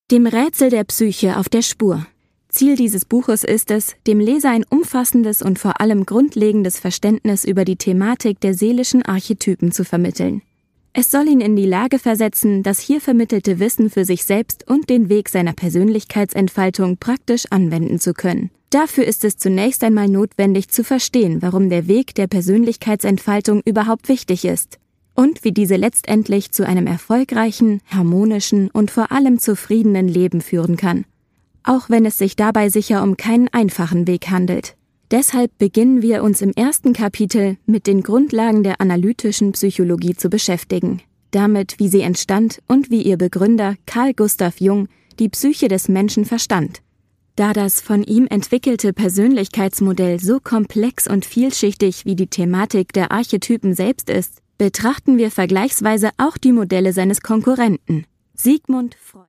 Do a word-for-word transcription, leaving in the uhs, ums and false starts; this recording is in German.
Dem Rätsel der Psyche auf der Spur. Ziel dieses Buches ist es, dem Leser ein umfassendes und vor allem grundlegendes Verständnis über die Thematik der seelischen Archetypen zu vermitteln. Es soll ihn in die Lage versetzen, das hier vermittelte Wissen für sich selbst und den Weg seiner Persönlichkeitsentfaltung praktisch anwenden zu können. Dafür ist es zunächst einmal notwendig zu verstehen, warum der Weg der Persönlichkeitsentfaltung überhaupt wichtig ist und wie diese letztendlich zu einem erfolgreichen, harmonischen und vor allem zufriedenen Leben führen kann. Auch wenn es sich dabei sicher um keinen einfachen Weg handelt. Deshalb beginnen wir uns im ersten Kapitel mit den Grundlagen der analytischen Psychologie zu beschäftigen. Damit, wie sie entstand und wie ihr Begründer Carl Gustav Jung die Psyche des Menschen verstand. Da das von ihm entwickelte Persönlichkeitsmodell so komplex und vielschichtig wie die Thematik der Archetypen selbst ist, betrachten wir vergleichsweise auch die Modelle seines Konkurrenten, Sigmund Freud.